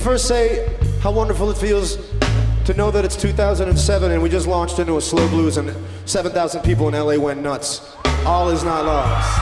first say how wonderful it feels to know that it's 2007 and we just launched into a slow blues and 7,000 people in LA went nuts. All is not lost.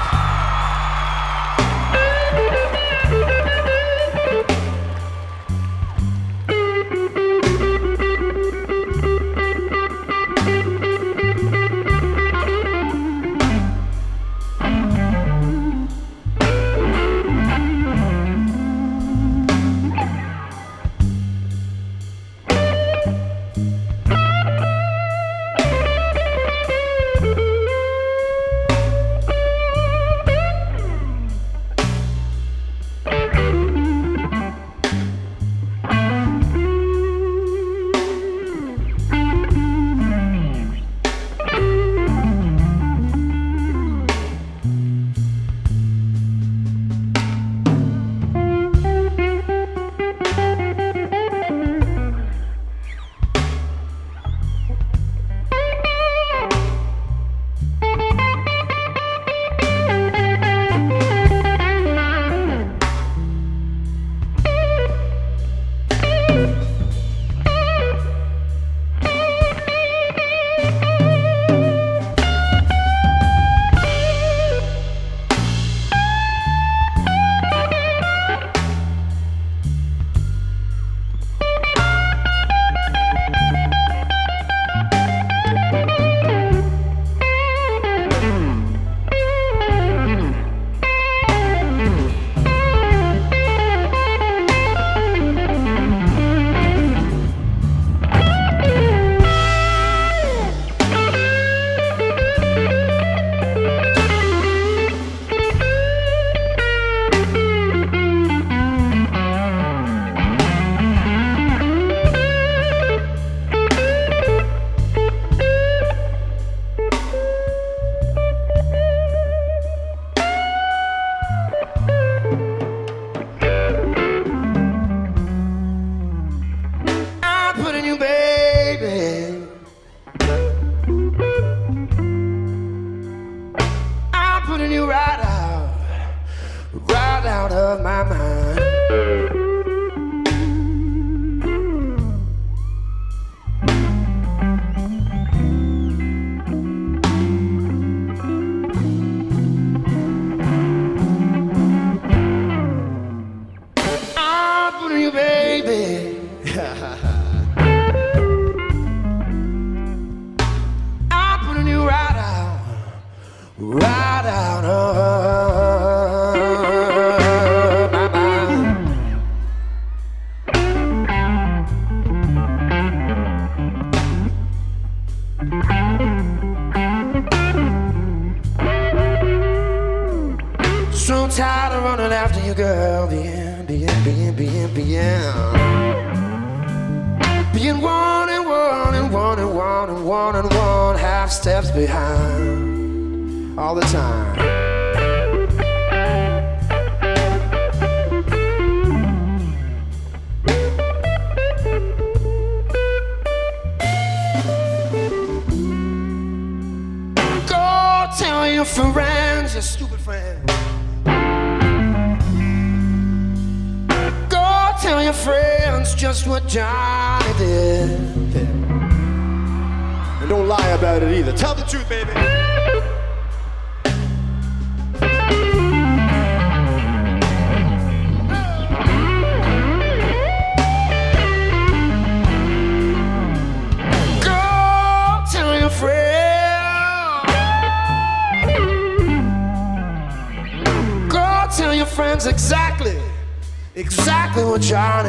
Exactly what Johnny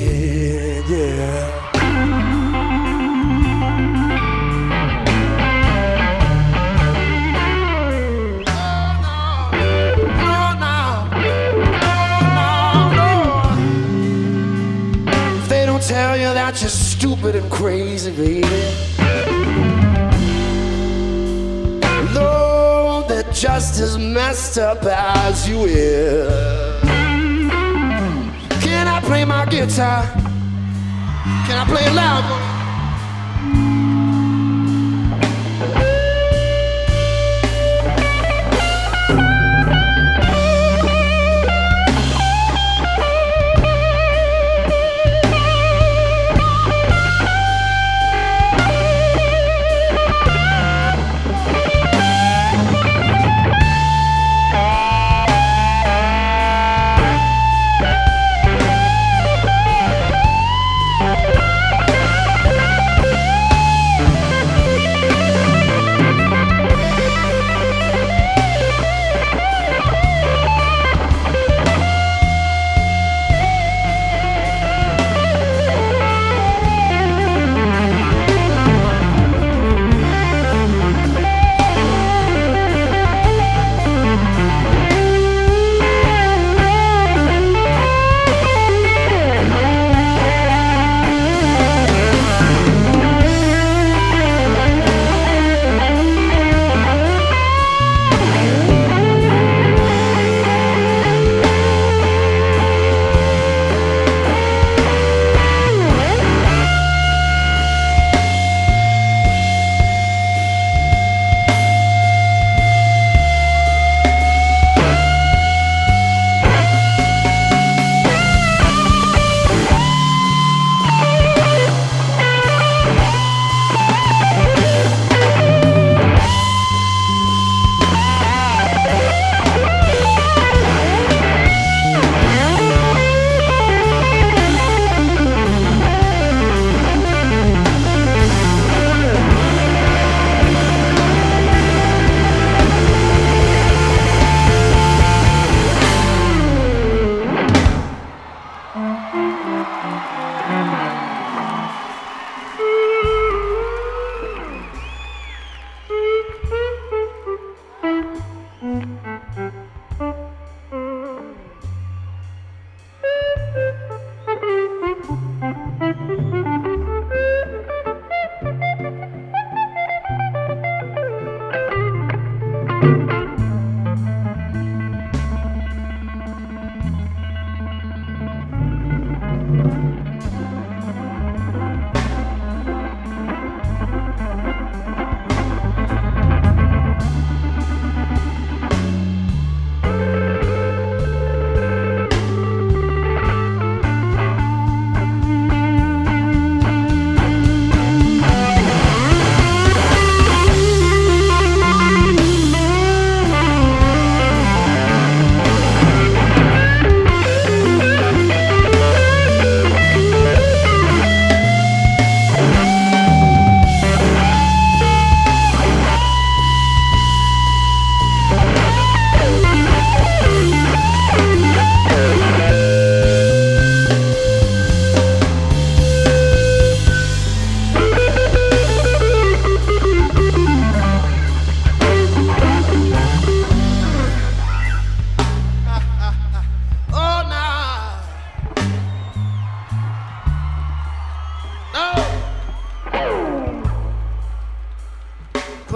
did, yeah. If they don't tell you that you're stupid and crazy, baby, Lord, they're just as messed up as you is. Can I play my guitar? Can I play it loud?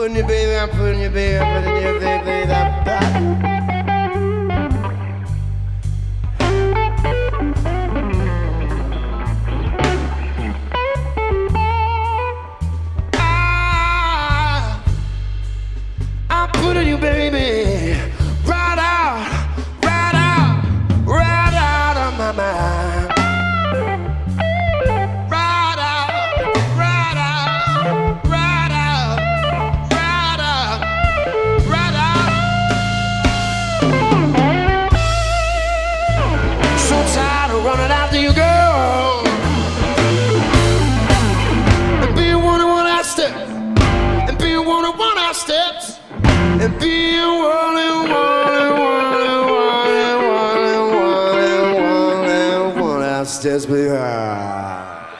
putting you, baby, I'm putting you, baby, I'm putting you, baby, that. I'm putting you, baby, right out of my mind. Right out. So tired of running after you, girl, and being one-on-one step, and being one-on-one steps. And be one steps behind.